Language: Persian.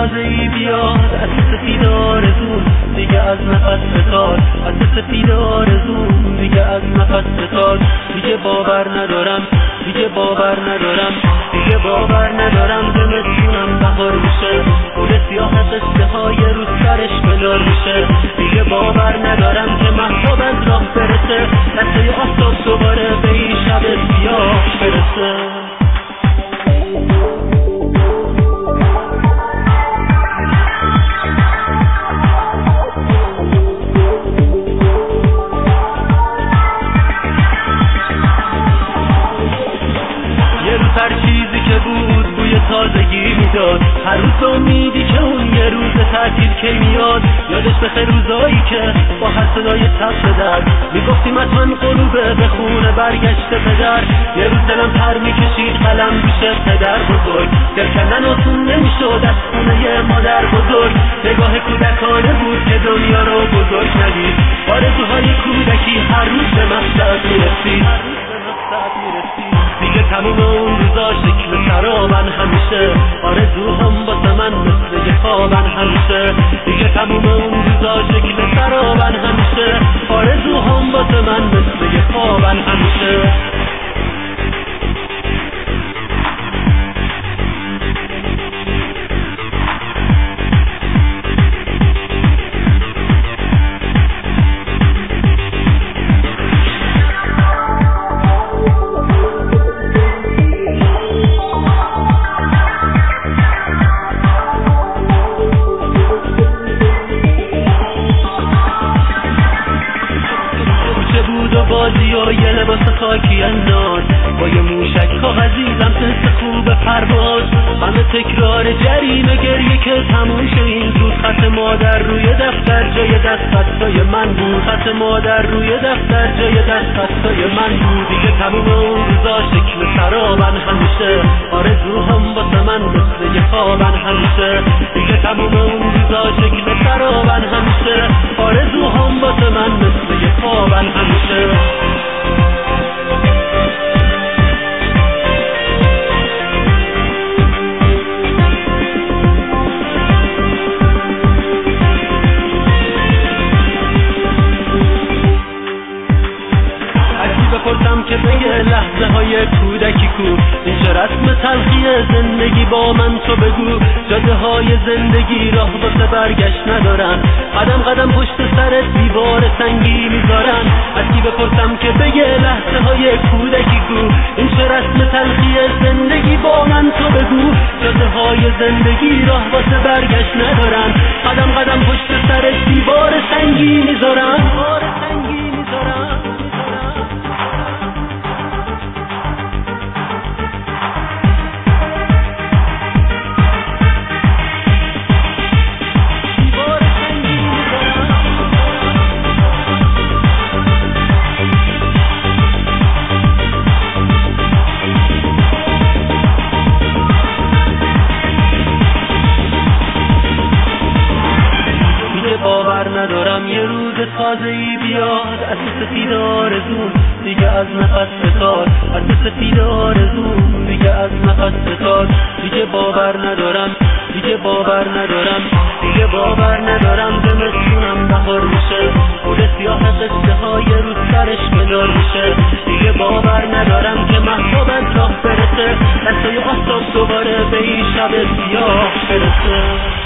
تازه‌ای بیاد از سفید آرزون دیگه از نفس فتاد، از سفید آرزون دیگه از نفس فتاد. دیگه باور ندارم، دیگه باور ندارم، دیگه باور ندارم زمستونم بهار میشه، گل سیاه قصه های رو سرش بلال میشه. دیگه باور ندارم که مهتاب از راه برسه، دسته آفتاب دوباره به این شب سیاه برسه. هر چیزی که بود بوی تازگی میداد، هر روز امیدی که اون یه روز تعطیل که میاد. یادش بخیر روزایی که با هر صدای تب در میگفتیم حتما غروبه به خونه برگشته پدر. یه روز دلم پر میکشید قلم میشه پدر بزرگ، دل کندن آسون نمیشد از خونه مادر بزرگ. نگاه کودکانه بود که دنیا رو بزرگ ندید، آرزوهای کودکی هر روز به مقصد میرسید. دیگه تموم اون روزا شکل سرابن همیشه، آرزوهم واسه من مثل یه خوابن همیشه. دیگه تموم اون روزا شکل سرابن همیشه، آرزوهم واسه من مثل یه خوابن همیشه. بازی و یه لباس خاکی انداز با یه موشک کاغذی لمس خوب پرواز، همه تکرار جریمه گریه که تموم شه این زود. خط مادر روی دفتر جای دست خطای من بود، خط مادر روی دفتر جای دست خطای من بود. دیگه تموم اون روزا شکل سرابن همیشه، آرزوهم واسه من مثل یه خوابن همیشه. دیگه تموم اون روزا شکل سرابن همیشه، آرزوهم واسه من مثل یه خوابن همیشه. بپرسم که بگه لحظه های کودکی کو، این چه رسم تلخی زندگی با من تو بگو. جاده های زندگی راه واسه برگشت ندارن، قدم قدم پشت سر دیوار سنگی میذارن. از کی بپرسم که بگه لحظه های کودکی کو، این چه رسم تلخی زندگی با من تو بگو. جاده های زندگی راه واسه برگشت ندارن، قدم قدم پشت سر دیوار سنگی میذارن. باور ندارم یه روز تازه‌ای بیاد از سفید آرزون دیگه از نفس فتاد، از سفید آرزون دیگه از نفس فتاد. دیگه باور ندارم، دیگه باور ندارم، دیگه باور ندارم زمستونم بهار میشه، گل سیاه قصه های رو سرش بلال میشه. دیگه باور ندارم که مهتاب از راه برسه، دسته آفتاب دوباره به این شب سیاه برسه.